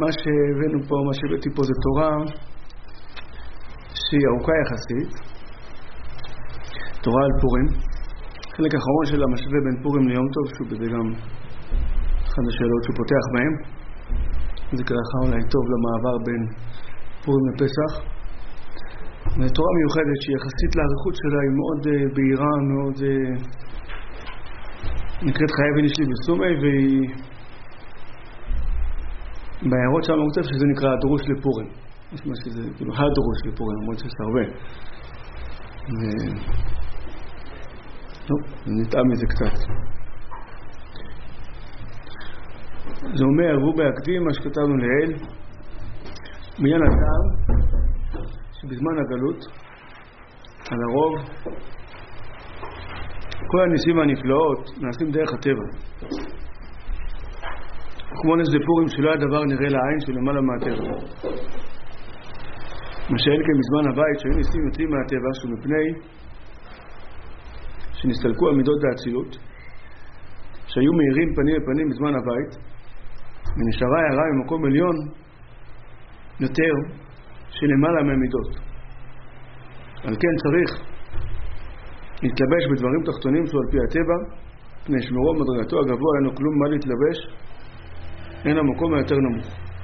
מה שהבאנו פה, מה שהבאתי פה זה תורה שהיא ארוכה יחסית, תורה על פורים. חלק האחרון שלה משווה בין פורים ליום טוב, שהוא בזה גם אחת השאלות שהוא פותח בהם. זה ככה אולי טוב למעבר בין פורים לפסח. זו תורה מיוחדת שהיא יחסית לאריכות שלה, היא מאוד בהירה, מאוד נקראת חיי בן איש לי בסומי, והיא בהערות שם הוא כותב שזה נקרא הדרוש לפורים. יש מה שזה, כאילו הדרוש לפורים, למרות שיש הרבה. טוב, נטעם מזה קצת. זה אומר, והוא בהקדים מה שכתבנו לעיל, בעניין הטעם, שבזמן הגלות, על הרוב, כל הניסים והנפלאות נעשים דרך הטבע. כמו נס בפורים שלא הדבר נראה לעין שלמעלה מהטבע. מה שאין כמזמן הבית שהיו ניסים יוצאים מהטבע, שמפני שנסתלקו המידות והאצילות, שהיו מהירים פנים לפנים בזמן הבית, ונשארה הערה במקום עליון יותר שלמעלה מהמידות. על כן צריך להתלבש בדברים תחתונים שהוא על פי הטבע, פני שמרו מדרגתו הגבוה, אין לו כלום מה להתלבש, אין המקום היותר נמוך.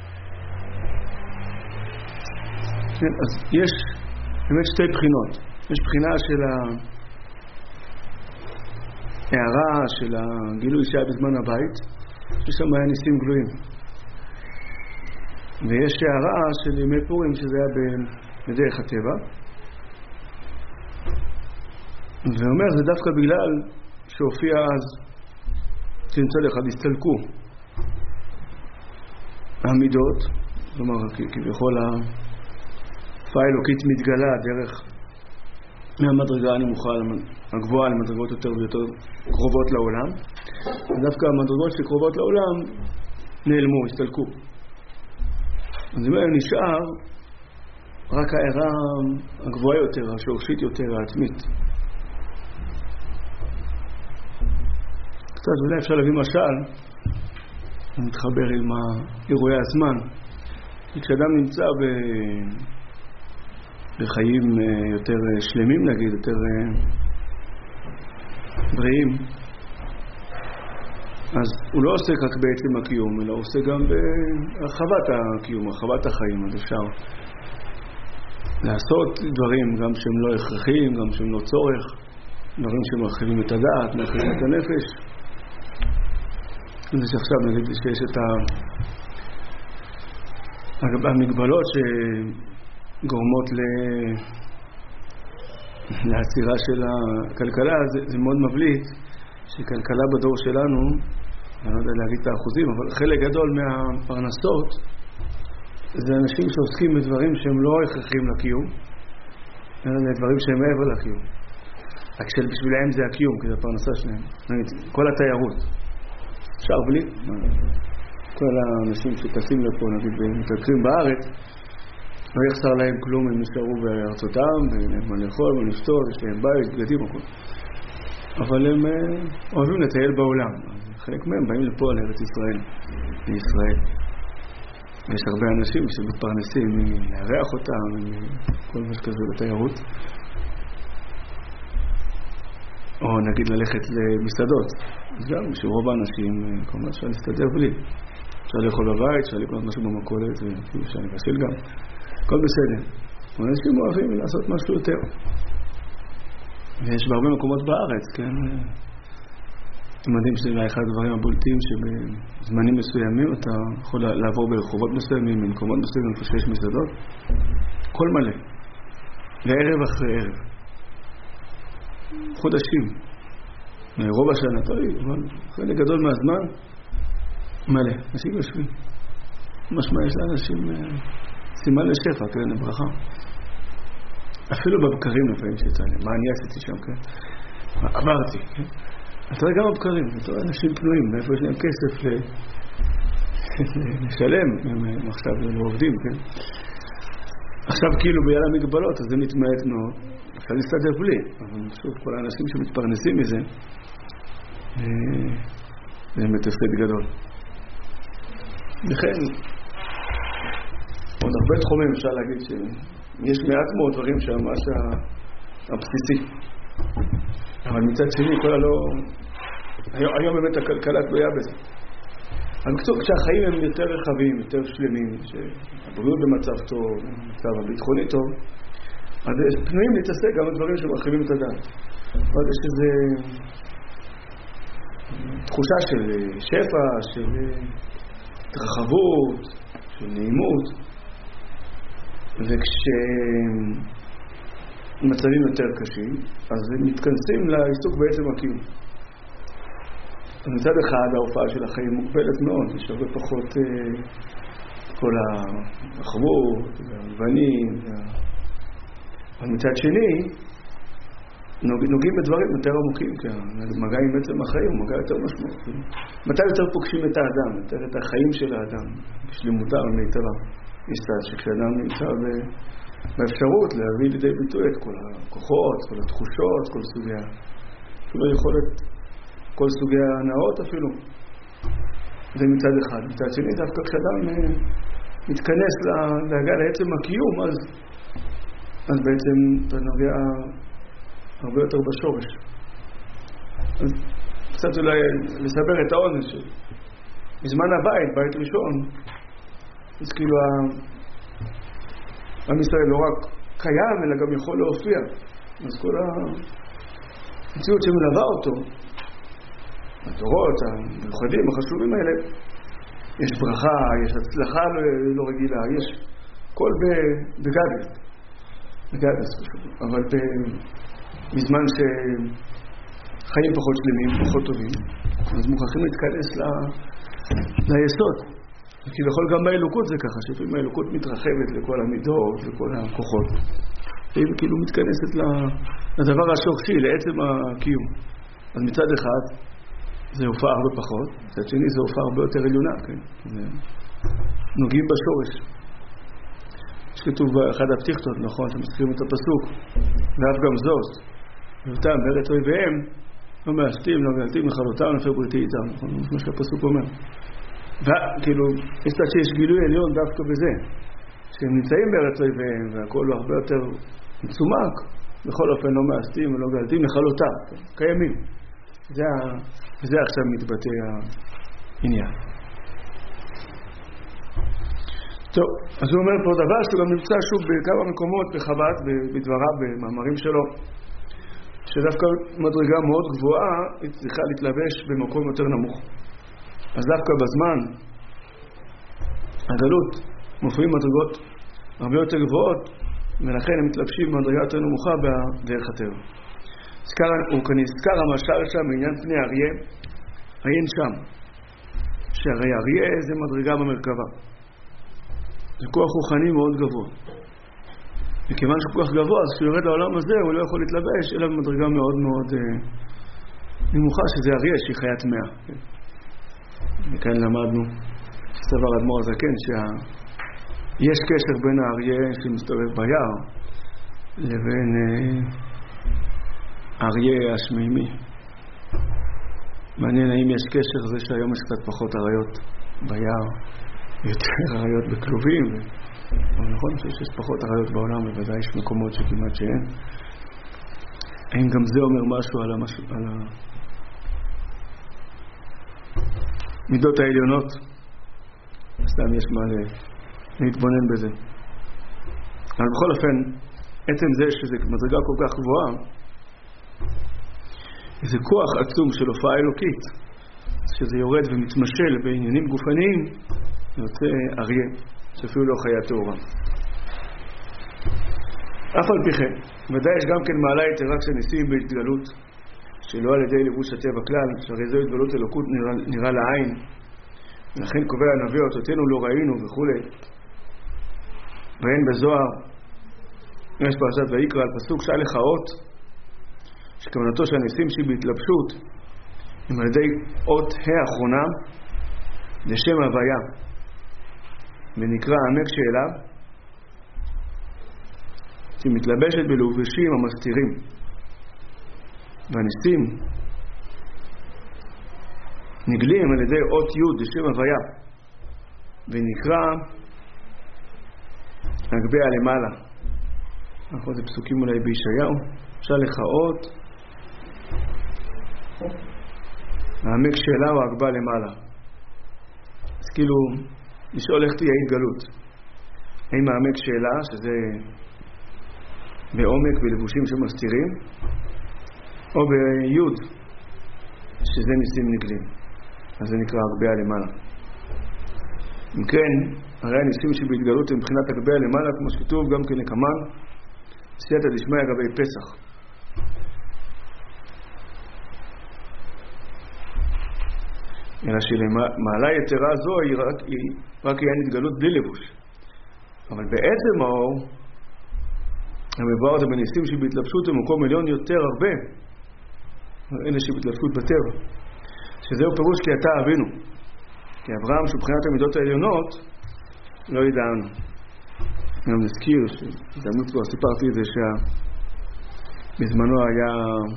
כן, אז יש באמת שתי בחינות. יש בחינה של ההערה של הגילוי שהיה בזמן הבית, ששם היה ניסים גלויים. ויש הערה של ימי פורים שזה היה בדרך הטבע. ואומר זה דווקא בגלל שהופיע אז שמצד אחד הסתלקו המידות, כלומר כביכול ההופעה האלוקית מתגלה דרך מהמדרגה הנמוכה הגבוהה למדרגות יותר ויותר קרובות לעולם, ודווקא המדרגות שקרובות לעולם נעלמו, הסתלקו. אז זה אומר נשאר רק הערה הגבוהה יותר, השורשית יותר, העצמית. קצת אולי אפשר להביא משל, אני מתחבר עם אירועי הזמן. כשאדם נמצא בחיים יותר שלמים נגיד, יותר בריאים, אז הוא לא עוסק רק בעצם הקיום, אלא הוא עוסק גם בהרחבת הקיום, הרחבת החיים. אז אפשר לעשות דברים גם שהם לא הכרחיים, גם שהם לא צורך, דברים שמרחיבים את הדעת, מרחיבים את הנפש. זה שעכשיו נגיד שיש את המגבלות שגורמות לעצירה של הכלכלה, זה מאוד מבליט שכלכלה בדור שלנו, אני לא יודע להגיד את האחוזים, אבל חלק גדול מהפרנסות זה אנשים שעוסקים בדברים שהם לא הכרחיים לקיום, אלא דברים שהם מעבר לקיום. רק שבשבילהם זה הקיום, כי זה הפרנסה שלהם. כל התיירות. אפשר בלי? כל האנשים שטסים לפה, נגיד, ומתרכזים בארץ, לא יחסר להם כלום, הם נשארו בארצותם, ואין להם מה לאכול, מה לפתור, יש להם בית, בגדים, הכל. אבל הם אוהבים לטייל בעולם. חלק מהם באים לפה לארץ ישראל, לישראל. יש הרבה אנשים שמתפרנסים מלארח אותם, כל מה שכזה בתיירות. או נגיד ללכת למסעדות. אז גם שרוב האנשים, כלומר אפשר להסתדר בלי. אפשר לאכול בבית, אפשר לקנות משהו במכולת, וכאילו אפשר לבשל גם. הכל בסדר. אבל אנשים אוהבים לעשות משהו יותר. ויש בהרבה מקומות בארץ, כן? אתם יודעים שזה אחד הדברים הבולטים שבזמנים מסוימים אתה יכול לעבור ברחובות מסוימים, במקומות מסוימים, איפה שיש מסעדות. הכל מלא. לערב אחרי ערב. חודשים. רוב השנה, אבל חלק גדול מהזמן מלא. אנשים יושבים. משמע יש לאנשים סימן לשפע, כן, לברכה. אפילו בבקרים לפעמים שיצא לי. מה אני עשיתי שם, כן? עברתי, כן? אתה רואה גם בבקרים, אתה רואה אנשים פנויים, מאיפה יש להם כסף לשלם, הם עכשיו לא עובדים, כן? עכשיו כאילו בגלל המגבלות, אז זה מתמעט מאוד. אפשר להסתדר בלי, אבל שוב, כל האנשים שמתפרנסים מזה, זה באמת הפסד גדול. לכן, עוד הרבה תחומים אפשר להגיד שיש מעט מאוד דברים שהממש הבסיסי. אבל מצד שני, כל הלא... היום באמת הכלכלה תלויה בזה. אבל קצור, כשהחיים הם יותר רחבים, יותר שלמים, שהבריאות במצב טוב, המצב הביטחוני טוב, אז פנויים להתעסק גם בדברים שמרחיבים את הדעת. אבל יש איזו תחושה של שפע, של התרחבות, של נעימות, וכשמצבים יותר קשים, אז מתכנסים לעיסוק בעצם הקיום. מצד אחד ההופעה של החיים מוגבלת מאוד, יש הרבה פחות כל הרחבות, והגוונים, אבל מצד שני נוגעים בדברים יותר עמוקים, כי המגע עם עצם החיים הוא מגע יותר משמעותי. מתי יותר פוגשים את האדם, יותר את החיים של האדם, בשלמותה ומיטבה. יש צד שכשאדם נמצא באפשרות להביא לידי ביטוי את כל הכוחות, כל התחושות, כל סוגי אפילו יכולת, כל סוגי ההנאות אפילו. זה מצד אחד. מצד שני, דווקא כשאדם מתכנס להגיע לעצם הקיום, אז בעצם אתה נוגע הרבה יותר בשורש. אז קצת אולי לסבר את האוזן בזמן הבית, בית ראשון, אז כאילו עם ישראל לא רק קיים, אלא גם יכול להופיע. אז כל המציאות שמלווה אותו, התורות, המיוחדים, החשובים האלה, יש ברכה, יש הצלחה לא רגילה, יש כל בגדס, אבל בזמן שחיים פחות שלמים, פחות טובים, אז מוכרחים להתכנס ליסוד. וכביכול גם באלוקות זה ככה, שפעמים האלוקות מתרחבת לכל המידות, לכל הכוחות. והיא כאילו מתכנסת לדבר השורשי, לעצם הקיום. אז מצד אחד, זה הופעה הרבה פחות, מצד שני זה הופעה הרבה יותר עליונה, כן? נוגעים בשורש. שכתוב באחד הפתיחתות, נכון, שמזכירים את הפסוק, ואף גם זאת, ואותם בארץ אויביהם, לא מאסתים, לא גלתים, מחלותם, נפר בריתי איתם, נכון? זה מה שהפסוק אומר. וכאילו, יש קצת שיש גילוי עליון דווקא בזה, שהם נמצאים בארץ אויביהם, והכל הרבה יותר מצומק, בכל אופן לא מאסתים ולא גלתים, מחלותם, קיימים. וזה עכשיו מתבטא העניין. טוב, אז הוא אומר פה דבר שהוא גם נמצא שוב בכמה מקומות בחב"ד, בדבריו, במאמרים שלו, שדווקא מדרגה מאוד גבוהה היא צריכה להתלבש במקום יותר נמוך. אז דווקא בזמן הגלות מופיעים מדרגות הרבה יותר גבוהות, ולכן הם מתלבשים במדרגה יותר נמוכה בדרך הטבע. הוא כאן נזכר המשל שם בעניין פני אריה, עיין שם, שהרי אריה זה מדרגה במרכבה. זה כוח רוחני מאוד גבוה. וכיוון שהוא כוח גבוה, אז כשהוא יורד לעולם הזה, הוא לא יכול להתלבש, אלא במדרגה מאוד מאוד נמוכה, שזה אריה שהיא חיית מאה. וכאן למדנו, סבר אדמו"ר הזקן, שיש קשר בין האריה שמסתובב ביער, לבין אריה השמימי. מעניין האם יש קשר זה שהיום יש קצת פחות אריות ביער, יותר אריות בכלובים, אבל נכון שיש פחות אריות בעולם, ובוודאי יש מקומות שכמעט שאין. האם גם זה אומר משהו על המידות העליונות? סתם יש מה להתבונן בזה. אבל בכל אופן, עצם זה שזה מדרגה כל כך גבוהה, איזה כוח עצום של הופעה אלוקית, שזה יורד ומתמשל בעניינים גופניים, יוצא אריה, שאפילו לא חיה טהורה. אף על פי כן, ודאי יש גם כן מעלה יתרה כשניסים בהתגלות, שלא על ידי לבוש הטבע כלל, שהרי זו התגלות אלוקות נראה לעין, ולכן קובע הנביא אותותינו לא ראינו וכו'. ואין בזוהר, יש פרשת ויקרא על פסוק שאל לך אות, שכוונתו שהניסים שבהתלבשות הם על ידי אות האחרונה לשם הוויה, ונקרא עמק שאליו, שמתלבשת בלובשים המסתירים, והניסים נגלים על ידי אות י' לשם הוויה, ונקרא הגביה למעלה. נכון, זה פסוקים אולי בישעיהו. אפשר לחאות. העמק שלה הוא הגביה למעלה. אז כאילו, לשאול איך תהיה התגלות. האם העמק שלה, שזה בעומק ולבושים שמסתירים, או ביוד, שזה ניסים נגלים. אז זה נקרא הגביה למעלה. אם כן, הרי הניסים שבהתגלות הם מבחינת הגביה למעלה, כמו שכתוב גם כן לקמן, סייעתא דשמיא גבי פסח. אלא שלמעלה יתרה זו היא רק עניין התגלות בלי לבוש. אבל בעצם האור, המבואר הזה בניסים שבהתלבשות הם מקום עליון יותר הרבה, אלה שבהתלבשות בטבע. שזהו פירוש כי אתה אבינו. כי אברהם שבחינת המידות העליונות לא ידענו. גם נזכיר שזמנות כבר סיפרתי את זה שבזמנו היה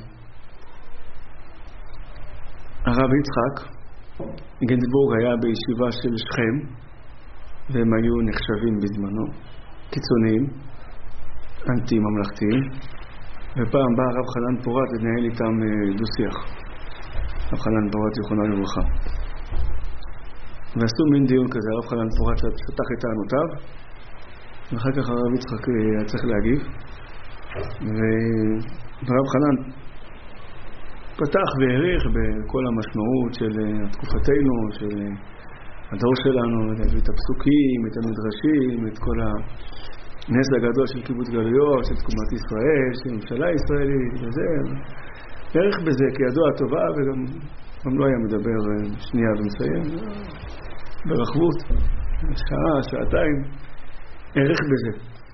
הרב יצחק גינזבורג היה בישיבה של שכם, והם היו נחשבים בזמנו קיצוניים, אנטי ממלכתיים, ופעם בא הרב חנן פורת לנהל איתם דו-שיח. הרב חנן פורת זיכרונו לברכה. ועשו מין דיון כזה, הרב חנן פורת שטח את טענותיו, ואחר כך הרב יצחק היה צריך להגיב, והרב חנן פתח והעריך בכל המשמעות של תקופתנו, של הדור שלנו, את הפסוקים, את המדרשים, את כל הנס הגדול של קיבוץ גלויות, של תקומת ישראל, של ממשלה ישראלית, וזה. העריך בזה כידוע טובה, וגם לא היה מדבר שנייה ומסיים, ברחבות, שעה, שעתיים, העריך בזה.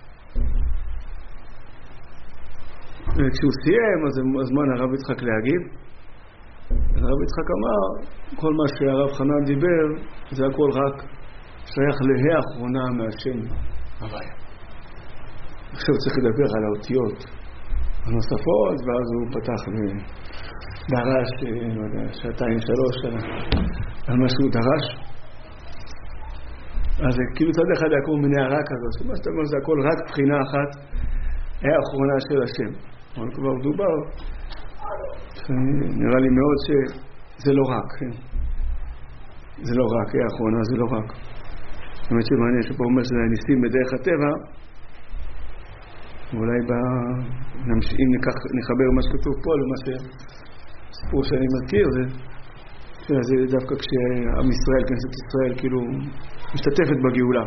וכשהוא סיים, אז הזמן הרב יצחק להגיב. הרב יצחק אמר, כל מה שהרב חנן דיבר, זה הכל רק שייך להי האחרונה מהשם הוויה. עכשיו צריך לדבר על האותיות הנוספות, ואז הוא פתח ודרש, לא יודע, שעתיים, שלוש, על מה שהוא דרש. אז כאילו צד אחד יקום מנערה כזאת, שמה שאתה אומר זה הכל רק בחינה אחת, היה האחרונה של השם. אבל כבר דובר, נראה לי מאוד שזה לא רק, זה לא רק, היה האחרונה, זה לא רק. באמת שמעניין שפה אומר שזה ניסים בדרך הטבע, ואולי אם נחבר מה שכתוב פה למה שסיפור שאני מכיר, זה דווקא כשעם ישראל, כנסת ישראל, כאילו משתתפת בגאולה.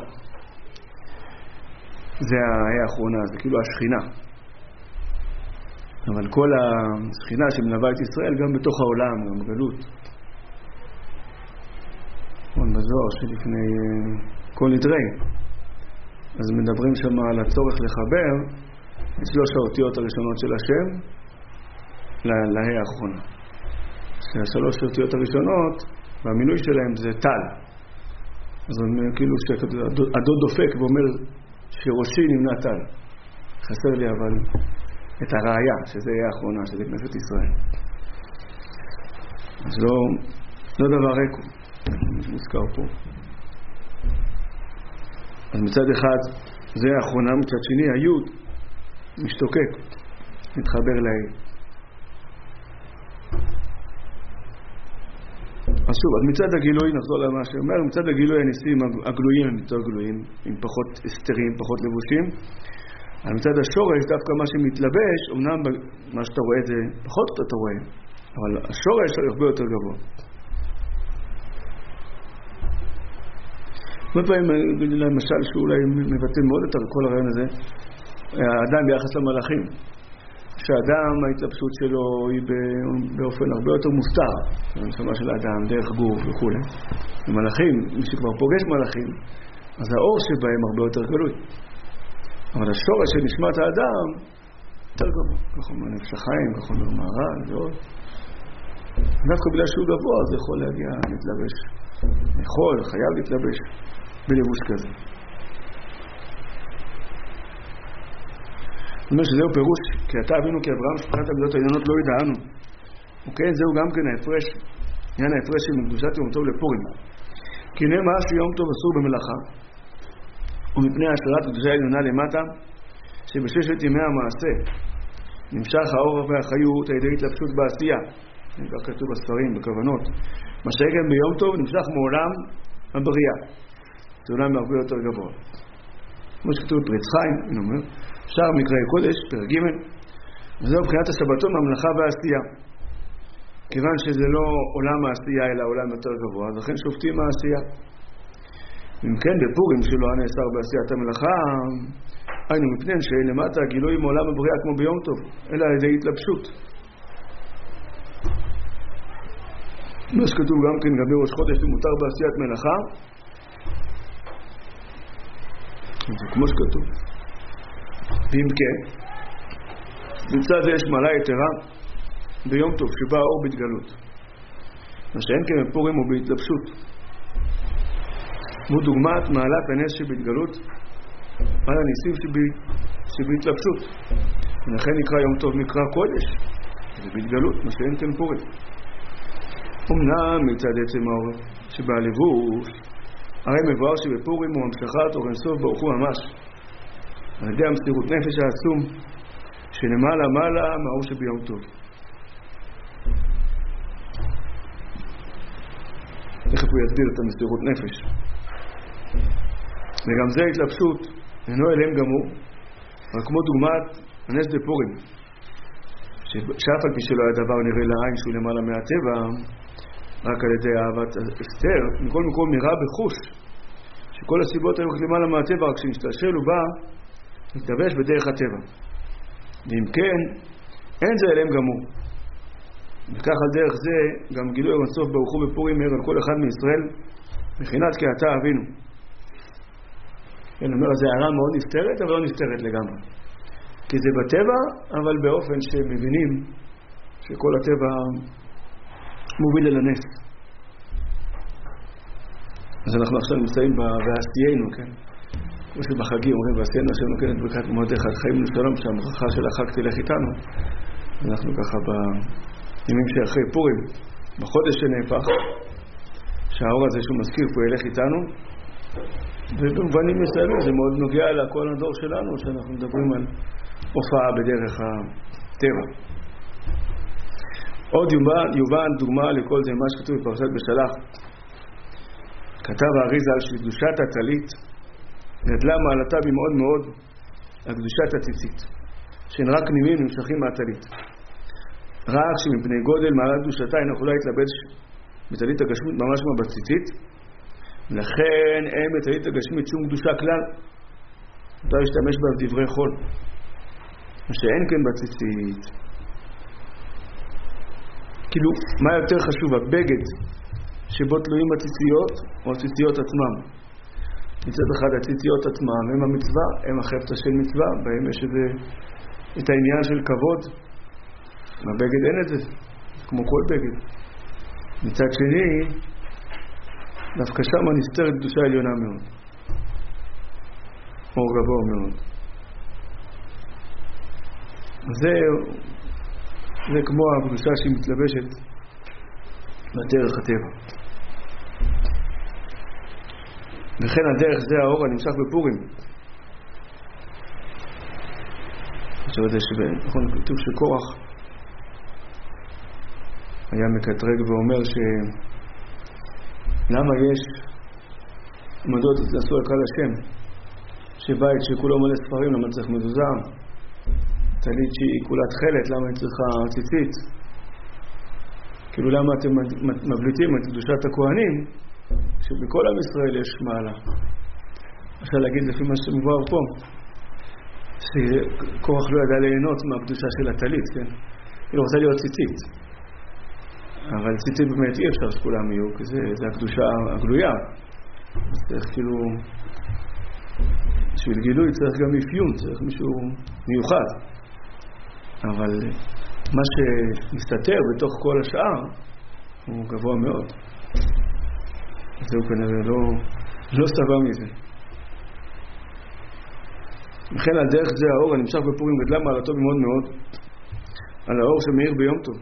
זה היה האחרונה, זה כאילו השכינה. אבל כל השכינה שמלווה את ישראל גם בתוך העולם, גם בגלות. בזוהר שלפני כל נדרי. אז מדברים שם על הצורך לחבר את 3 האותיות הראשונות של השם להי האחרונה. ש3 האותיות הראשונות, והמינוי שלהם זה טל. אז כאילו שהדוד דופק ואומר שראשי נמנע טל. חסר לי אבל את הראיה, שזה יהיה האחרונה, שזה כנסת ישראל. אז לא דבר ריקו, מוזכר פה. אז מצד אחד זה האחרונה, מצד שני היוד משתוקק, מתחבר להי. אז שוב, אז מצד הגילוי, נחזור למה שאומר, מצד הגילוי הניסים הגלויים הם יותר גלויים, עם פחות הסתרים, פחות לבושים. אבל מצד השורש, דווקא מה שמתלבש, אמנם מה שאתה רואה זה פחות אתה רואה, אבל השורש הוא הרבה יותר גבוה. הרבה פעמים, למשל, שאולי מבטא מאוד את כל הרעיון הזה, האדם ביחס למלאכים. שהאדם, ההתלבשות שלו היא באופן הרבה יותר מוסתר, הנשמה של האדם, דרך גוף וכו'. ומלאכים, מי שכבר פוגש מלאכים, אז האור שבהם הרבה יותר גלוי. אבל השורש של נשמת האדם יותר גבוה. כך אומר נפש החיים, כך אומר מהר"ל ועוד. דווקא בגלל שהוא גבוה, זה יכול להגיע להתלבש. חייב להתלבש בלבוש כזה. זאת אומרת שזהו פירוש, כי אתה אבינו כאברהם שבחינת המידות העליונות לא ידענו. אוקיי? זהו גם כן ההפרש, עניין ההפרש של מקדושת יום טוב לפורים. כי נאמר שיום טוב אסור במלאכה, ומפני השארת הקדושה העליונה למטה, שבששת ימי המעשה נמשך האור והחיות על ידי התלבשות בעשייה. כך כתוב בספרים, בכוונות. מה שכן ביום טוב נמשך מעולם הבריאה. זה עולם הרבה יותר גבוה. כמו שכתוב בפרץ חיים, אני אומר, שער מקראי קודש, פרק ג', וזהו מבחינת השבתון, המלאכה והעשייה. כיוון שזה לא עולם העשייה, אלא עולם יותר גבוה, אז לכן שופטים העשייה. אם כן, בפורים שלא נאסר בעשיית המלאכה, היינו מפני שלמטה גילוי מעולם הבריאה כמו ביום טוב, אלא על ידי התלבשות. מה שכתוב גם כן לגבי ראש חודש שמותר בעשיית מלאכה, זה כמו שכתוב. ואם כן, בצד זה יש מעלה יתרה ביום טוב שבא האור בהתגלות. מה שאין כן בפורים הוא בהתלבשות. כמו דוגמת מעלת הנס שבהתגלות על הניסים שבהתלבשות. ולכן נקרא יום טוב מקרא קודש. זה בהתגלות, מה שאין כן פורים. אמנם מצד עצם האור שבהלבוש, הרי מבואר שבפורים הוא המשכת אור אינסוף ברוך הוא ממש. על ידי המסירות נפש העצום שלמעלה מעלה מהאור שביום טוב. תכף הוא יסביר את המסירות נפש. וגם זה התלבשות, אינו אליהם גמור, אבל כמו דוגמת הנס בפורים, שאף על פי שלא היה דבר נראה לעין שהוא למעלה מהטבע, רק על ידי אהבת אסתר, מכל מקום נראה בחוש, שכל הסיבות היו למעלה מהטבע, רק שנשתלשל הוא בא, מתלבש בדרך הטבע. ואם כן, אין זה אליהם גמור. וכך על דרך זה, גם גילוי אינסוף ברוך הוא בפורים מאיר על כל אחד מישראל, מבחינת כי אתה אבינו. אני אומר, זה הערה מאוד נסתרת, אבל לא נסתרת לגמרי. כי זה בטבע, אבל באופן שמבינים שכל הטבע מוביל אל הנס. אז אנחנו עכשיו נמצאים בעשיינו, כן? כמו שבחגים אומרים, בעשיינו השם נותן את ברכת מועדיך, חיים לשלום, שהברכה של החג תלך איתנו. אנחנו ככה בימים שאחרי פורים, בחודש שנהפך, שהאור הזה שהוא מזכיר פה ילך איתנו, ובמובנים מסוימים זה מאוד נוגע לכל הדור שלנו, שאנחנו מדברים על הופעה בדרך הטבע. עוד יובן דוגמה לכל זה, מה שכתוב בפרשת בשלח. כתב האריזה על שקדושת הטלית גדלה מעלתה במאוד מאוד על קדושת הציצית, שהן רק נימים נמשכים מהטלית. רק שמפני גודל מעלת קדושתה אינה יכולה להתלבש בטלית הגשמית ממש כמו בציצית, לכן אין בטלית הגשמית שום קדושה כלל, אתה להשתמש בה בדברי חול, מה שאין כן בציצית. כאילו, מה יותר חשוב, הבגד שבו תלויים הציציות או הציציות עצמם? מצד אחד הציציות עצמם הם המצווה, הם החפצה של מצווה, בהם יש את העניין של כבוד. בבגד אין את זה, כמו כל בגד. מצד שני, דווקא שם נסתרת קדושה עליונה מאוד, אור גבוה מאוד. זה כמו הקדושה שהיא מתלבשת בדרך הטבע. וכן הדרך זה האור הנמשך בפורים. עכשיו זה נכון, כתוב שקורח היה מקטרג ואומר למה יש עמדות עשו על קהל השם שבית שכולו מלא ספרים, למה צריך מזוזה? טלית שהיא כולה תכלת, למה היא צריכה ציצית? כאילו למה אתם מבליטים את קדושת הכהנים שבכל עם ישראל יש מעלה? אפשר להגיד לפי מה שמובהר פה שקורח לא ידע ליהנות מהקדושה של הטלית, כן? היא רוצה להיות ציצית, אבל ציצית באמת אי אפשר שכולם יהיו, כי זה הקדושה הגלויה. אז צריך כאילו, בשביל גילוי צריך גם אפיון, צריך מישהו מיוחד. אבל מה שמסתתר בתוך כל השאר הוא גבוה מאוד. זהו כנראה לא סבא מזה. וכן על דרך זה האור הנמשך בפורים גדלה מעלתו במאוד מאוד על האור שמאיר ביום טוב.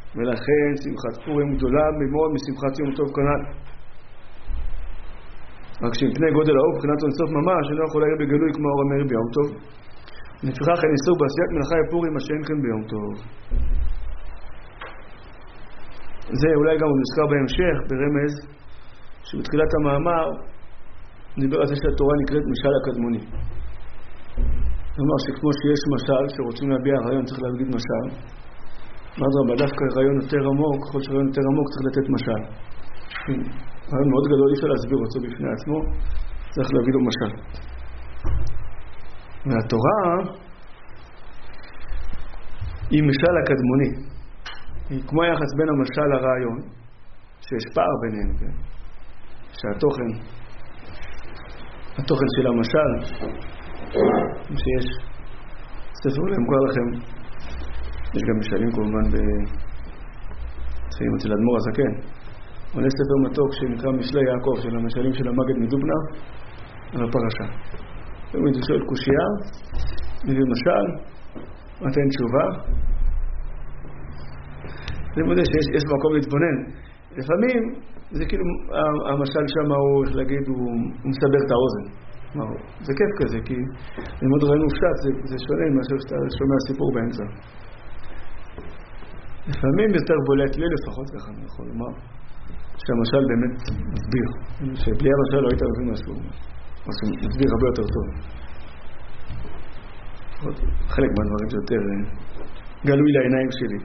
ולכן שמחת פורים גדולה מאוד משמחת יום טוב כנ"ל. רק שמפני גודל האור, מבחינת אינסוף ממש, אינו יכול להאיר בגלוי כמו האור המאיר ביום טוב. לפיכך אין איסור בעשיית מלאכה בפורים מה שאין כן ביום טוב. זה אולי גם נזכר בהמשך, ברמז, שבתחילת המאמר דיבר על זה שהתורה נקראת משל הקדמוני. כלומר שכמו שיש משל, שרוצים להביע רעיון צריך להגיד משל. אבל דווקא רעיון יותר עמוק, ככל שרעיון יותר עמוק צריך לתת משל. רעיון מאוד גדול, אי אפשר להסביר אותו בפני עצמו, צריך להגיד לו משל. והתורה היא משל הקדמוני. היא כמו היחס בין המשל לרעיון, שיש פער ביניהם, כן? התוכן של המשל, שיש ספר אולי מוכר לכם, יש גם משלים כמובן בספרים אצל אדמו"ר הזקן, עולה ספר מתוק שנקרא משלי יעקב של המשלים של המגד מדובנה על הפרשה. תמיד הוא שואל קושייה, מביא משל, נותן תשובה. זה מודה שיש מקום להתבונן. לפעמים זה כאילו המשל שם הוא, איך להגיד, הוא מסבר את האוזן. זה כיף כזה, כי ללמוד רעיון מופשט זה שונה מאשר שאתה שומע סיפור באמצע. לפעמים יותר בולט לי לפחות, ככה אני יכול לומר, שהמשל באמת מסביר. שבלי המשל לא היית מבין משהו. משהו מסביר הרבה יותר טוב. חלק מהדברים שיותר גלוי לעיניים שלי.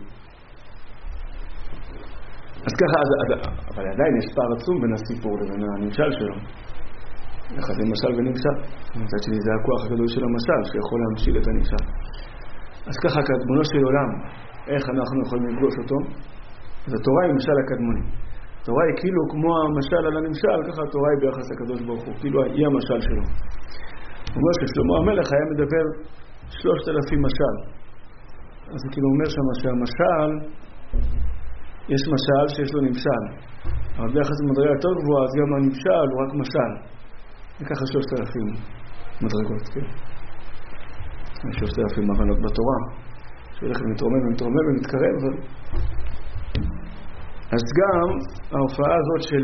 אז ככה, אבל עדיין יש פער עצום בין הסיפור לבין הנמשל שלו. יחד עם משל ונמשל. מצד שלי זה הכוח הגדול של המשל, שיכול להמשיל את הנמשל. אז ככה, קדמונו של עולם, איך אנחנו יכולים לפגוש אותו? אז התורה היא משל הקדמוני. התורה היא כאילו כמו המשל על הנמשל, ככה התורה היא ביחס לקדוש ברוך הוא, כאילו היא המשל שלו. הוא אומר ששלמה המלך היה מדבר 3,000 משל. אז הוא כאילו אומר שם שהמשל, יש משל שיש לו נמשל. אבל ביחס למדרגה יותר גבוהה, אז גם הנמשל הוא רק משל. וככה 3,000 מדרגות, כן? 3,000 הבנות בתורה. שהולך ומתרומם ומתרומם ומתקרב, אבל... אז גם ההופעה הזאת של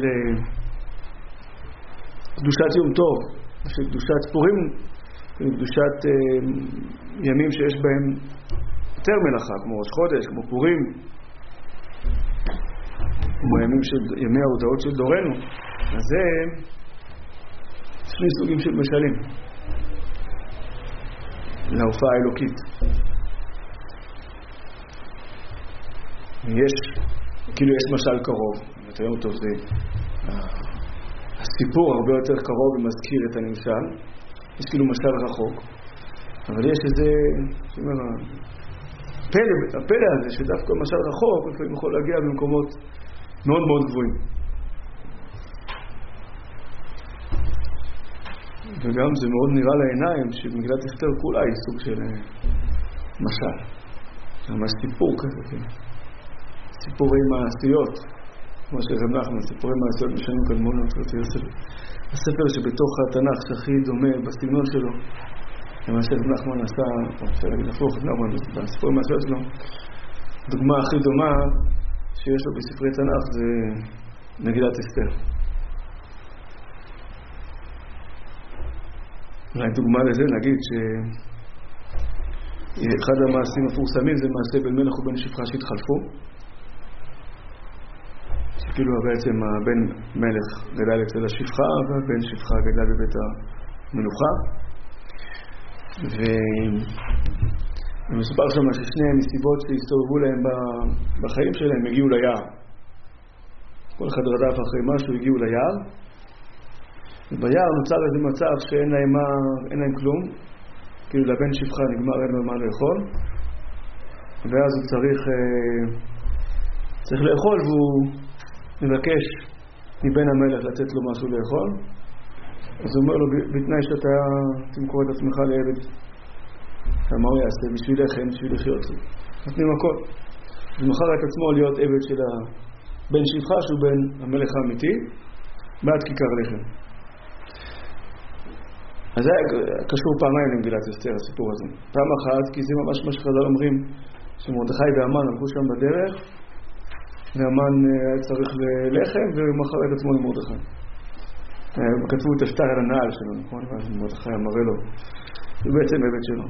קדושת יום טוב, של קדושת פורים, קדושת ימים שיש בהם יותר מלאכה, כמו ראש חודש, כמו פורים, כמו ימי ההודעות של דורנו, אז זה שני סוגים של משלים להופעה האלוקית. כאילו יש משל קרוב, יותר יום טוב זה הסיפור הרבה יותר קרוב ומזכיר את הנמשל, יש כאילו משל רחוק, אבל יש איזה, הפלא הזה שדווקא משל רחוק לפעמים יכול להגיע במקומות מאוד מאוד גבוהים. וגם זה מאוד נראה לעיניים שמגילת אסתר כולה היא סוג של משל, ממש סיפור כזה, כן? סיפורי מעשיות, כמו שרב נחמן, סיפורי מעשיות משנים קדמונות, הספר שבתוך התנ"ך שהכי דומה בסגנון שלו, למה שרב נחמן עשה, או אפשר להגיד הפוך, בסיפורי מעשיות שלו, הדוגמה הכי דומה שיש לו בספרי תנ"ך זה מגילת אסתר. אולי דוגמה לזה נגיד שאחד המעשים המפורסמים זה מעשה בן מלך ובן שפחה שהתחלפו, שכאילו בעצם הבן מלך גדל אצל השפחה והבן שפחה גדל בבית המלוכה, ומסופר שם ששני מסיבות שהסתובבו להם בחיים שלהם הגיעו ליער. כל אחד רדף אחרי משהו, הגיעו ליער, וביער נוצר איזה מצב שאין להם כלום, כאילו לבן שפחה נגמר, אין לו מה לאכול, ואז הוא צריך לאכול, והוא מבקש מבן המלך לתת לו משהו לאכול. אז הוא אומר לו, בתנאי שאתה תמכור את עצמך לעבד, מה הוא יעשה? בשביל לחם, בשביל לחיות. נותנים הכל. הוא מכר את עצמו להיות עבד של הבן שפחה, שהוא בן המלך האמיתי, בעד כיכר לחם. אז זה היה קשור פעמיים למגילת אסתר, הסיפור הזה. פעם אחת, כי זה ממש מה שחז"ל אומרים, שמרדכי והמן הלכו שם בדרך, והמן היה צריך לחם, ומכר את עצמו למרדכי. כתבו את השטר על הנעל שלו, נכון? ואז מרדכי מראה לו. זה בעצם עבד שלו.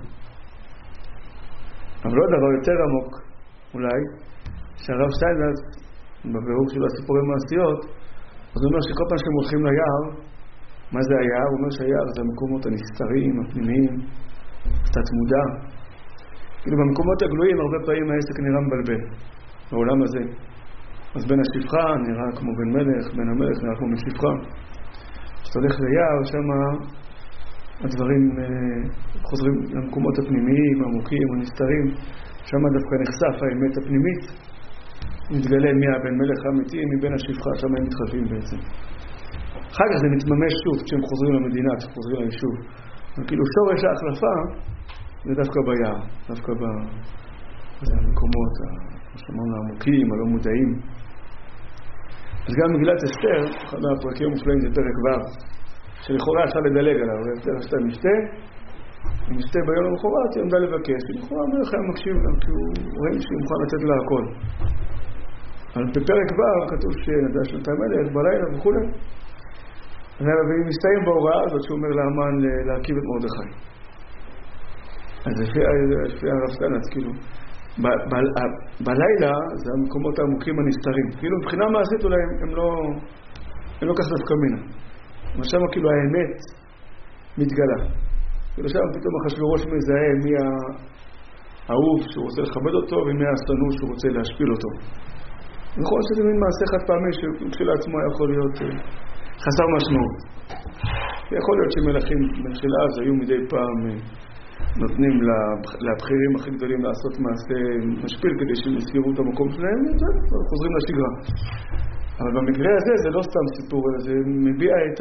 אבל לא דבר יותר עמוק, אולי, שהרב שטיינזלץ, בבירור שלו הסיפורי מעשיות, אז הוא אומר שכל פעם שהם הולכים ליער, מה זה היער? הוא אומר שהיער זה המקומות הנסתרים, הפנימיים, קצת מודע. כאילו במקומות הגלויים הרבה פעמים העסק נראה מבלבל, בעולם הזה. אז בן השפחה נראה כמו בן מלך, בן המלך נראה כמו בן שפחה. כשאתה הולך ליער, שם הדברים חוזרים למקומות הפנימיים, העמוקים, הנסתרים. שם דווקא נחשף האמת הפנימית. מתגלה מי הבן מלך האמיתי, מבין השפחה, שם הם מתחלפים בעצם. אחר כך זה מתממש שוב, כשהם חוזרים למדינה, כשהם חוזרים ליישוב. כאילו שורש ההחלפה זה דווקא ביער, דווקא במקומות, השמונה העמוקים, הלא מודעים. אז גם מגילת אסתר, אחד מהפרקים המופלאים זה פרק ו', שלכאורה אפשר לדלג עליו, אסתר עשתה משתה ביום למחרת, היא עמדה לבקש, ולכאורה המלך היה מקשיב לה, כי הוא רואה שהוא מוכן לתת לה הכל. אבל בפרק ו' כתוב שנדע שנתה מלך בלילה וכו'. והיא מסתיים בהוראה הזאת שהוא אומר לאמן להרכיב את מרדכי. אז לפי הרב שטיינזלץ, כאילו, בלילה זה המקומות העמוקים הנסתרים. כאילו מבחינה מעשית אולי הם לא כך דווקא מינה. אבל שם כאילו האמת מתגלה. כאילו שם פתאום אחשוורוש מזהה מי האהוב שהוא רוצה לכבד אותו ומי השנוא שהוא רוצה להשפיל אותו. נכון שזה מין מעשה חד פעמי שכשלעצמו יכול להיות חסר משמעות. יכול להיות שמלכים של אז היו מדי פעם נותנים לבחירים הכי גדולים לעשות מעשה משפיל כדי שהם יסגרו את המקום שלהם, חוזרים לשגרה. אבל במקרה הזה זה לא סתם סיפור, אלא זה מביע את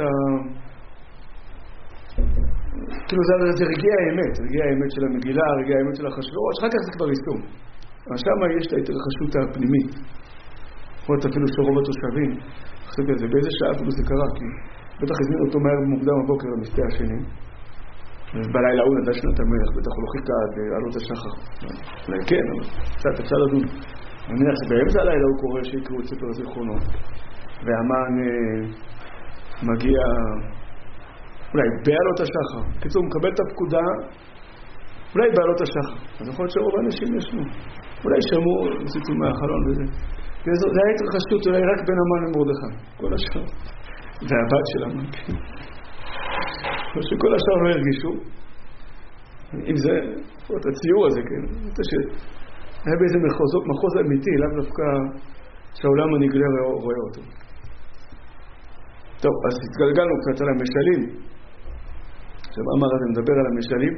כאילו זה רגיע האמת של המגילה, רגיע האמת של אחשוורוש, אחר כך זה כבר יישום. אבל שם יש את ההתרחשות הפנימית. יכול להיות אפילו שרוב התושבים, חשבתי על זה, באיזה שעה אפילו זה קרה, כי בטח הזמין אותו מהר מוקדם בבוקר למשתה השני, בלילה הוא נדע שנת המלך, בטח הוא לא חיכה עד עלות השחר. אולי כן, אבל קצת אפשר לדון. אני מניח שבאמצע הלילה הוא קורא שיקראו את ספר הזיכרונות, והמן מגיע אולי בעלות השחר. קיצור, הוא מקבל את הפקודה, אולי בעלות השחר. אז יכול להיות שרוב האנשים ישנו. אולי שמעו, סיפור מהחלון וזה. זה היה התרחשות אולי רק בין המן למרדכי. כל השאר. זה הבת של המן. שכל השאר לא הרגישו. אם זה, את הציור הזה, כן. היה באיזה מחוז אמיתי, לאו דווקא שהעולם הנגלה רואה אותו. טוב, אז התגלגלנו קצת על המשלים. עכשיו אמר הזה מדבר על המשלים,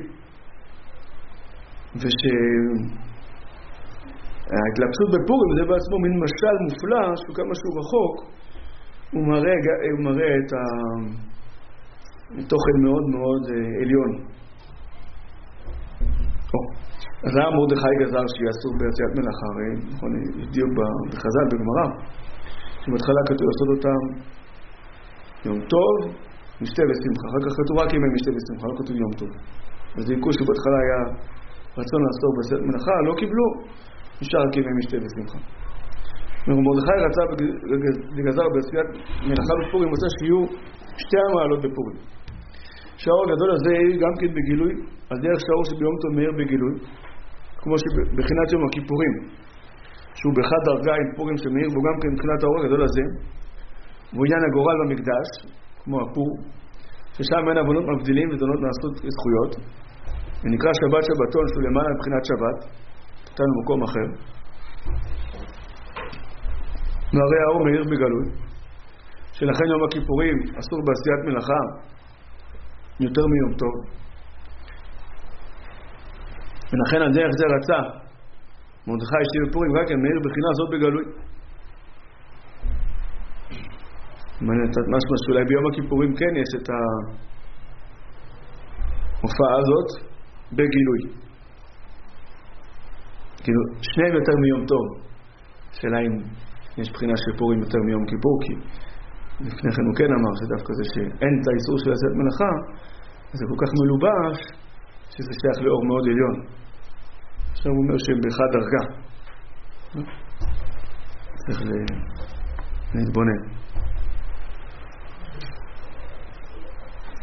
ההתלבשות בפורים זה בעצמו מין משל מופלא שהוא כמה שהוא רחוק, הוא מראה את התוכן מאוד מאוד עליון. אז היה מרדכי גזר שיעשו בעשיית מלאכה, הרי נכון, דיוק בחז"ל בגמרא, שבהתחלה כתוב לעשות אותם יום טוב, משתה ושמחה, אחר כך כתוב רק ימי משתה ושמחה, לא כתוב יום טוב. אז דייקו שבהתחלה היה רצון לעשות בעשיית מלאכה, לא קיבלו, נשאר רק ימי משתה ושמחה. מרדכי רצה לגזר בעשיית מלאכה בפורים, מצא שיהיו שתי המעלות בפורים. שהאור הגדול הזה יהיה גם כן בגילוי, על דרך שהאור שביום טוב מאיר בגילוי, כמו שבחינת יום הכיפורים, שהוא באחד דרגה עם פורים שמאיר, והוא גם כן מבחינת האור הגדול הזה, והוא עניין הגורל במקדש, כמו הפור, ששם אין עוונות מבדילים ודונות נעשות זכויות, ונקרא שבת שבתון, שהוא למעלה מבחינת שבת, נתן במקום אחר. והרי האור מאיר בגלוי, שלכן יום הכיפורים אסור בעשיית מלאכה, יותר מיום טוב. ולכן על דרך זה רצה מרדכי אשתי בפורים רק מאיר בחינה זאת בגלוי. מעניין קצת משמע שאולי ביום הכיפורים כן יש את ההופעה הזאת בגילוי. כאילו שניהם יותר מיום טוב. שאלה אם יש בחינה של פורים יותר מיום כיפור, כי לפני כן הוא כן אמר שדווקא זה שאין את האיסור של עשיית מלאכה, אז זה כל כך מלובש שזה שייך לאור מאוד עליון. עכשיו הוא אומר שהם באחד דרגה. צריך להתבונן.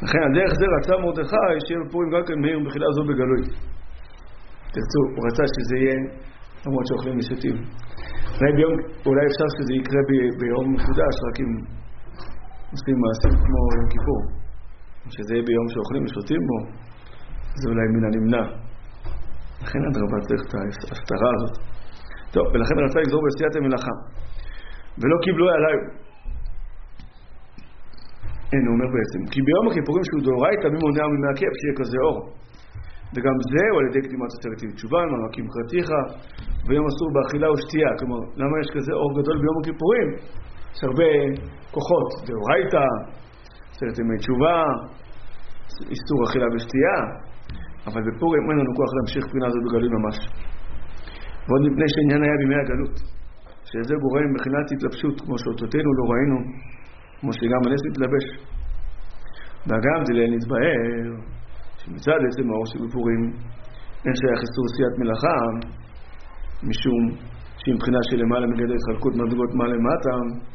לכן הדרך זה רצה מרדכי שיהיה בפורים גם כן מאיר בחילה זו בגלוי. תרצו, הוא רצה שזה יהיה למרות שאוכלים ושותים. אולי אפשר שזה יקרה ביום מקודש, רק אם עושים מעשים כמו יום כיפור. שזה יהיה ביום שאוכלים ושותים בו, זה אולי מן הנמנע. לכן אדרבה צריך את ההפטרה הזאת. טוב, ולכן רצה לגזור בעשיית המלאכה. ולא קיבלו עליי. אין, הוא אומר בעצם, כי ביום הכיפורים שהוא דאורייתא מי מונע ממעכב שיהיה כזה אור. וגם זהו על ידי קדימת עשרת ימי תשובה, ממעקים חתיך, ויום אסור באכילה ושתייה. כלומר, למה יש כזה אור גדול ביום הכיפורים? יש הרבה כוחות, דאורייתא, עשרת ימי תשובה, איסור אכילה ושתייה, אבל בפורים אין לנו כוח להמשיך בחינה הזאת בגלוי ממש. ועוד מפני שעניין היה בימי הגלות, שזה גורם מבחינת התלבשות, כמו שאותותינו לא ראינו, כמו שגם הנס מתלבש. וגם זה נתבהר, שמצד עצם האור שבפורים אין שייך איסור עשיית מלאכה, משום שהיא מבחינה של למעלה מגדר התחלקות מדרגות מה למטה.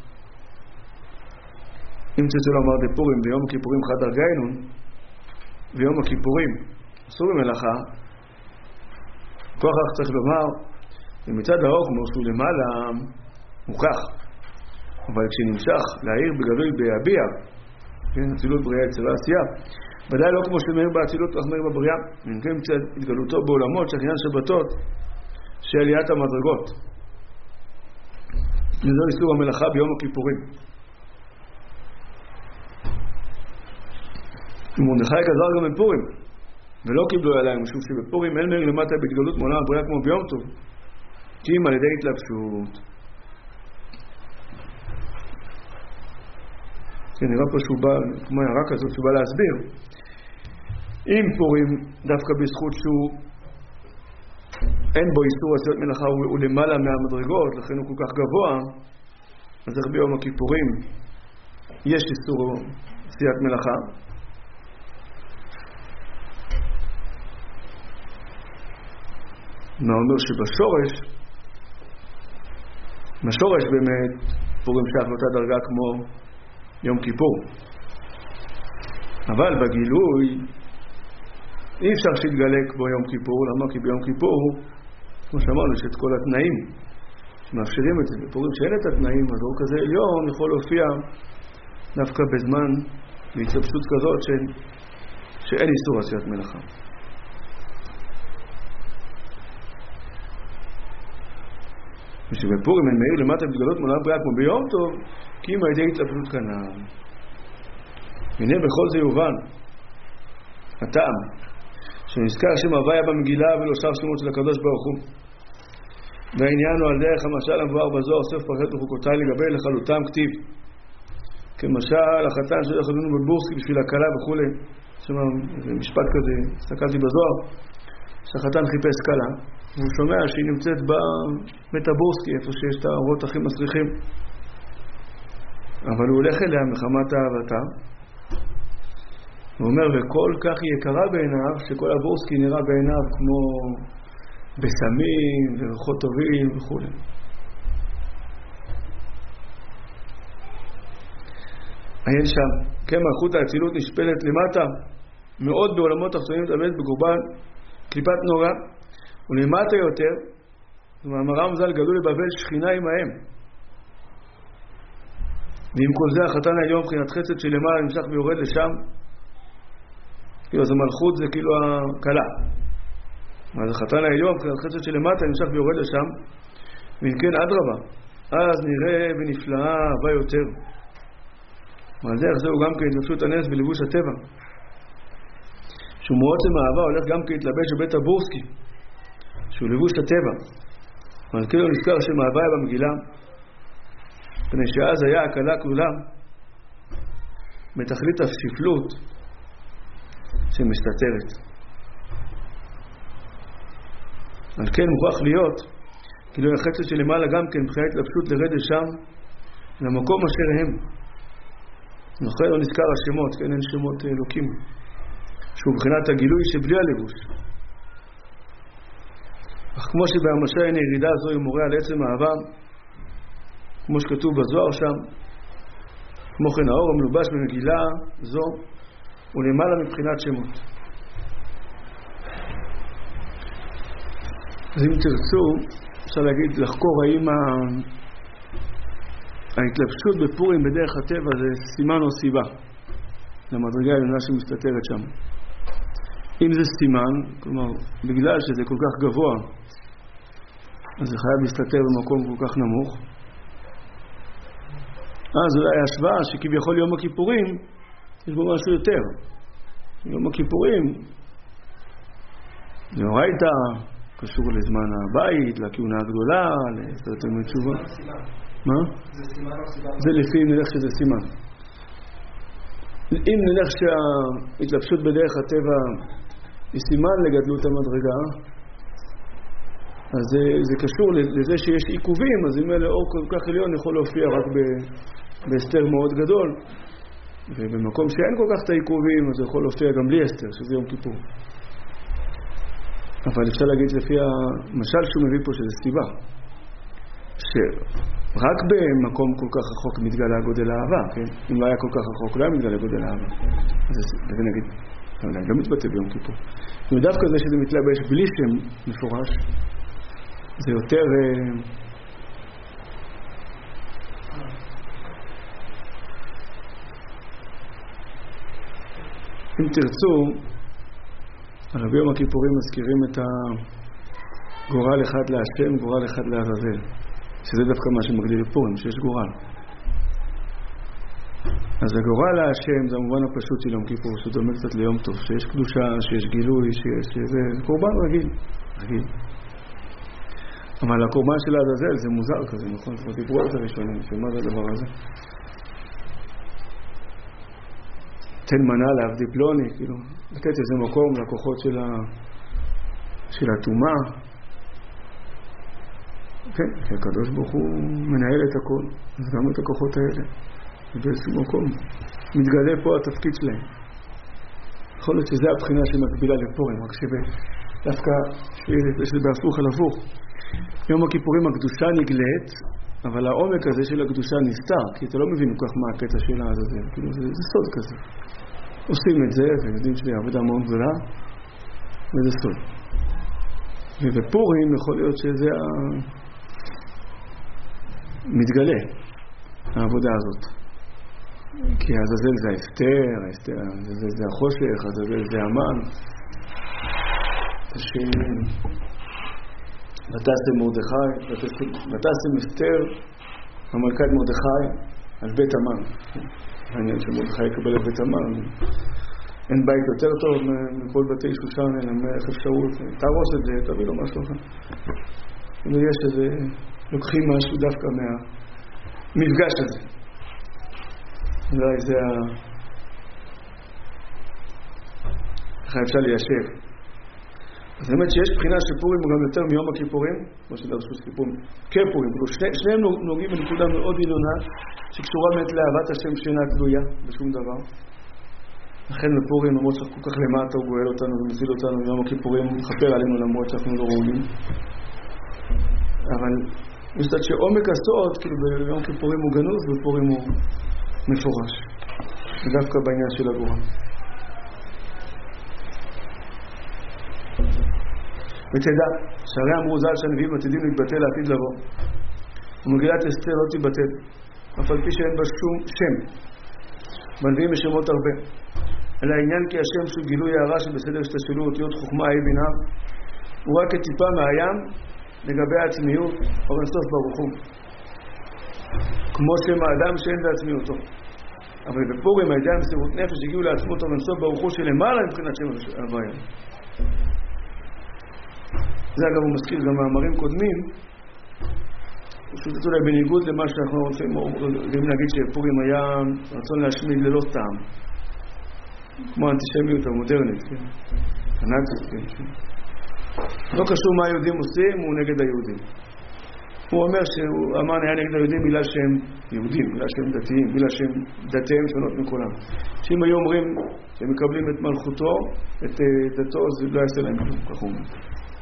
אם תרצו לומר בפורים, ביום הכיפורים חד דרגיינו, ויום הכיפורים אסור במלאכה, כוח כך צריך לומר, ומצד האור כמו שהוא למעלה, הוא כך. אבל כשנמשך להעיר בגלוי ביביע, כן, אצילות בריאה יצירה עשייה, ודאי לא כמו שמאיר באצילות, כך מאיר בבריאה. נמצאים מצד התגלותו בעולמות, שעניין שבתות, שעליית המדרגות. וזו איסור המלאכה ביום הכיפורים. מרדכי גזר גם בפורים, ולא קיבלו עליהם, משום שבפורים אין מאיר למטה בהתגלות מעולם הבריאה כמו ביום טוב, כי אם על ידי התלבשות. כן, נראה פה שהוא בא, כמו הערה כזאת, שהוא בא להסביר. אם פורים, דווקא בזכות שהוא אין בו איסור עשיות מלאכה, הוא למעלה מהמדרגות, לכן הוא כל כך גבוה, אז איך ביום הכיפורים יש איסור עשיית מלאכה? מה אומר שבשורש באמת פורים שייך לאותה דרגה כמו יום כיפור, אבל בגילוי אי אפשר שיתגלה כמו יום כיפור. למה? כי ביום כיפור, כמו שאמרנו, יש את כל התנאים שמאפשרים את זה. בפורים שאין את התנאים, אז אור כזה עליון יכול להופיע דווקא בזמן והתלבשות כזאת שאין איסור עשיית מלאכה. ושבפורים אין מאיר למטה בגלות מעולם הבריאה כמו ביום טוב, כי אם על ידי התלבשות כנען. הנה בכל זה יובן הטעם שנזכר שם הוויה במגילה ולא שר שמות של הקדוש ברוך הוא, והעניין הוא על דרך המשל המבואר בזוהר סוף פרשת וחוקותיי לגבי לכלותם כתיב, כמשל החתן שהולך לנו בבורסקי בשביל הקלה וכו'. שם משפט כזה, הסתכלתי בזוהר, שהחתן חיפש קלה והוא שומע שהיא נמצאת בבית הבורסקי, איפה שיש את האורות הכי מסריחים, אבל הוא הולך אליה מחמת אהבתה. הוא אומר, וכל כך היא יקרה בעיניו, שכל הבורסקי נראה בעיניו כמו בסמים ורוחות טובים וכו'. עיין שם, כן, מלכות האצילות נשפלת למטה, מאוד בעולמות תחתונים תאבד בקורבן קליפת נורא, ולמטה יותר, ומאמרם ז"ל גלו לבבל שכינה עמהם. ועם כל זה החתן העליון מבחינת חסד שלמעלה נמשך ויורד לשם, כאילו אז המלכות זה כאילו הקלה, אז החתן העליון מבחינת חסד שלמטה נמשך ויורד לשם, ואם כן אדרבה, אז נראה ונפלאה אהבה יותר. ועל דרך זהו גם כן התלבשות הנס בלבוש הטבע, שהוא מעוצם האהבה הולך גם כן להתלבש בבית הבורסקי, שהוא לבוש הטבע. אבל כאילו נזכר שמאהבה היה במגילה, פני שאז היה הקלה כלולה בתכלית השפלות שמסתתרת. על כן מוכרח להיות כאילו החצת שלמעלה גם כן מבחינת התלבשות לרדת שם למקום אשר הם. לכן לא נזכר השמות, כן, אין שמות אלוקים, שהוא מבחינת הגילוי שבלי הלבוש. אך כמו שבהמשל אין ירידה זו היא מורה על עצם האהבה, כמו שכתוב בזוהר שם, כמו כן האור המלובש במגילה זו ולמעלה מבחינת שמות. אז אם תרצו, אפשר להגיד, לחקור האם ההתלבשות בפורים בדרך הטבע זה סימן או סיבה למדרגה העליונה שמסתתרת שם. אם זה סימן, כלומר, בגלל שזה כל כך גבוה, אז זה חייב להסתתר במקום כל כך נמוך. אז אולי השוואה שכביכול יום הכיפורים יש בו משהו יותר. יום הכיפורים זה ראית קשור לזמן הבית, לכהונה הגדולה, לעשרת ימי תשובה. מה? זה סימן או סיבה? זה לפי אם נלך שזה סימן. אם נלך שההתלבשות בדרך הטבע היא סימן לגדלות המדרגה, אז זה קשור לזה שיש עיכובים, אז אם אלה אור כל כך עליון יכול להופיע רק בהסתר מאוד גדול, ובמקום שאין כל כך את העיכובים אז הוא יכול להופיע גם בלי הסתר, שזה יום כיפור. אבל אפשר להגיד לפי המשל שהוא מביא פה שזה סיבה, שרק במקום כל כך רחוק מתגלה גודל האהבה, כן? אם לא היה כל כך רחוק לא היה מתגלה גודל האהבה, אז זה נגיד לא מתבטא ביום כיפור. ודווקא זה שזה מתלבש בלי שם מפורש, זה יותר אם תרצו, על ביום הכיפורים מזכירים את הגורל אחד להשם, גורל אחד לעזאזל, שזה דווקא מה שמגדיל לפורים, שיש גורל. אז הגורל להשם זה המובן הפשוט של יום כיפור, שדומה קצת ליום טוב, שיש קדושה, שיש גילוי, שזה קורבן רגיל. אבל הקורבן של העזאזל זה מוזר כזה, נכון? כבר דיברו על זה ראשונים, שמה זה הדבר הזה? תן מנה לעבדי פלוני, כאילו, לתת איזה מקום לכוחות של התאומה. כן, כי הקדוש ברוך הוא מנהל את הכל, אז גם את הכוחות האלה. ובאיזה מקום מתגלה פה התפקיד שלהם. יכול להיות שזה הבחינה שמקבילה לפורים, רק שדווקא שזה בהפוך על הפוך. יום הכיפורים הקדושה נגלית, אבל העומק הזה של הקדושה נסתר, כי אתה לא מבין כל כך מה הקטע שלה הזה, כאילו זה סוד כזה. עושים את זה, ויודעים שזה עבודה מאוד גדולה, וזה סוד. ובפורים יכול להיות שזה מתגלה, העבודה הזאת. כי העזאזל זה ההסתר, זה החושך, העזאזל זה המן. ותעשם מרדכי, ותעשם אסתר, המלכת מרדכי, על בית המן. העניין שמרדכי יקבל את בית המן. אין בית יותר טוב מכל בתי שושן, אין למלך אפשרות. תהרוס את זה, תביא לו משהו אחר. ויש איזה, לוקחים משהו דווקא מהמפגש הזה. אולי זה איך אפשר ליישב. אז באמת שיש בחינה שפורים הוא גם יותר מיום הכיפורים, כמו שדרשו כיפורים, כפורים, שניהם נוגעים בנקודה מאוד עליונה, שקשורה באמת לאהבת השם שאינה תלויה בשום דבר. לכן בפורים, למרות שאנחנו כל כך למטה, הוא גואל אותנו ומציל אותנו, מיום הכיפורים הוא מחפר עלינו למרות שאנחנו לא ראויים. אבל יש לדעת שעומק הסוד, כאילו ביום כיפורים הוא גנוז, בפורים הוא מפורש. ודווקא בעניין של הגורל. ותדע, שהרי אמרו ז"ל שהנביאים עתידים להתבטל לעתיד לבוא. ומגילת אסתר לא תתבטל, אף על פי שאין בה שום שם. בנביאים בשמות הרבה. אלא העניין כי השם שהוא גילוי הערה שבסדר שתשאלו אותיות חוכמה אי בינה, הוא רק כטיפה מהים לגבי העצמיות, או בסוף ברוך הוא. כמו שם האדם שאין בעצמיותו. אבל בפורים הידי המסירות נפש הגיעו לעצמות או בסוף ברוך הוא שלמעלה מבחינת שם הוויה. זה אגב הוא מזכיר גם מאמרים קודמים, פשוט אולי בניגוד למה שאנחנו רוצים להגיד שפורים היה רצון להשמיד ללא טעם, כמו האנטישמיות המודרנית, כן? הנאצית, כן? לא קשור מה היהודים עושים, הוא נגד היהודים. הוא אומר שהמן היה נגד היהודים בגלל שהם יהודים, בגלל שהם דתיים, בגלל שהם דתיהם שונות מכולם. שאם היו אומרים שהם מקבלים את מלכותו, את דתו, אז לא יעשה להם כלום, כך הוא אומר.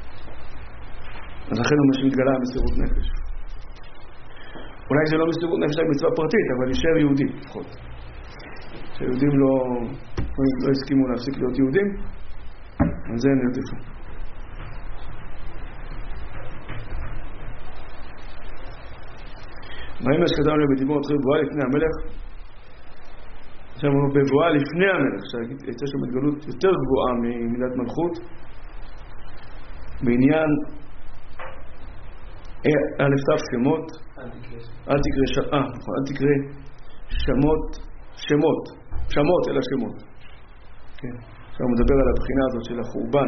אז לכן הוא מתגלה מסירות נפש. אולי זה לא מסירות נפש, זה מצווה פרטית, אבל יישאר יהודי, לפחות. שהיהודים לא לא הסכימו להפסיק להיות יהודים, על זה נרדפו. ויאמר שקדם להם בדיבור התחיל בבואה לפני המלך. עכשיו הוא בבואה לפני המלך, שהייתה שם התגלות יותר גבוהה ממילת מלכות, בעניין א' ת' שמות, אל תקרא שמות אלא שמות. כן. עכשיו הוא מדבר על הבחינה הזאת של החורבן,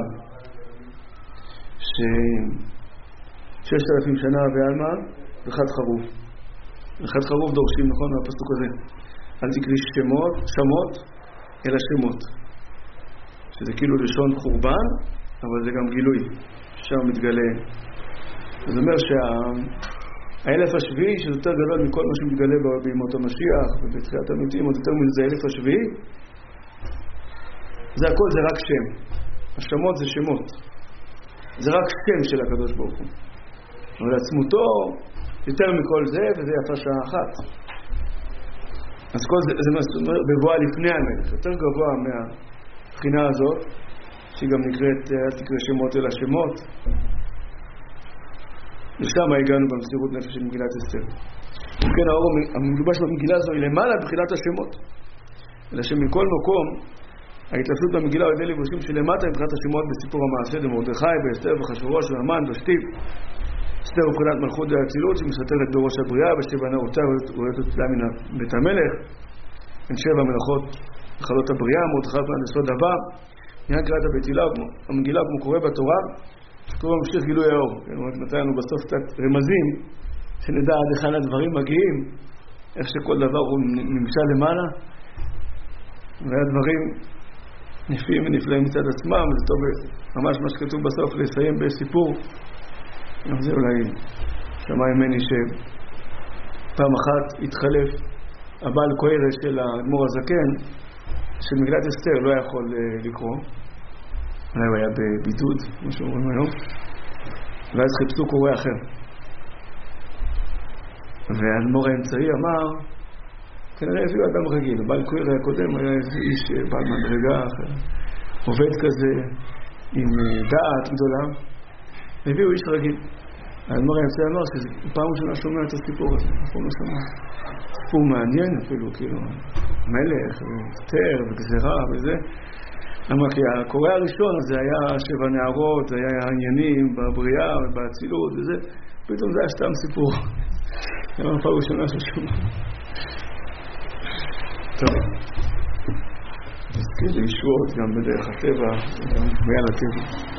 6,000 שנה ועלמה וחד חרוב. וחד חרוב דורשים, נכון, מהפסוק הזה. אל תקרא שמות אלא שמות. שזה כאילו לשון חורבן, אבל זה גם גילוי. שם מתגלה. זאת אומרת האלף השביעי, שזה יותר גדול מכל מה שמתגלה בימות המשיח ובתחיית המתים, עוד יותר מזה אלף השביעי, זה הכל, זה רק שם. השמות זה שמות. זה רק שם של הקדוש ברוך הוא. אבל עצמותו יותר מכל זה, וזה יפה שעה אחת. אז כל זה בבואה לפני המלך, יותר גבוה מהבחינה הזאת, שהיא גם נקראת, אל תקרא שמות אלא שמות. ושם הגענו במסירות נפש של מגילת אסתר. וכן האור המלובש במגילה הזו היא למעלה בבחינת השמות. אלא שמכל מקום, ההתלבשות במגילה על ידי לבושים שלמטה מבחינת השמות בסיפור המעשה למרדכי, באסתר וחשברוש והמן ושתיב. אסתר ובחינת מלכות האצילות שמסתתרת בראש הבריאה בשבע נערותיה ורואית אותה מן בית המלך. הן 7 מלאכות מחלות הבריאה, מרדכי בן יסוד הבא. עניין קריאת המגילה כמו קורא בתורה, שקורא ממשיך גילוי האור. נתן לנו בסוף קצת רמזים, שנדע עד היכן הדברים מגיעים, איך שכל דבר הוא נמצא למעלה, והדברים נפלאים ונפלאים מצד עצמם. זה טוב ממש מה שכתוב בסוף לסיים בסיפור. גם זה אולי שמע ממני שפעם אחת התחלף הבעל קוהרא של האדמו"ר הזקן של מגילת אסתר, לא יכול לקרוא, אולי הוא היה בבידוד, כמו שאומרים היום, ואז חיפשו קורא אחר. והאדמו"ר האמצעי אמר, כנראה הביאו אדם רגיל, הבעל קוהרא הקודם היה איש בעל מדרגה אחר, עובד כזה עם דעת גדולה, הביאו איש רגיל. האדמו"ר האמצעי אמר שזה פעם ראשונה שומע את הסיפור הזה, פעם לא שמע. סיפור מעניין אפילו, כאילו, מלך, אסתר וגזרה וזה. אמר כי הקורא הראשון זה היה 7 נערות, זה היה העניינים בבריאה ובאצילות וזה, פתאום זה היה סתם סיפור. זה היה פעם ראשונה ששומע. טוב. אז כאילו ישועות גם בדרך הטבע, גם מעל הטבע.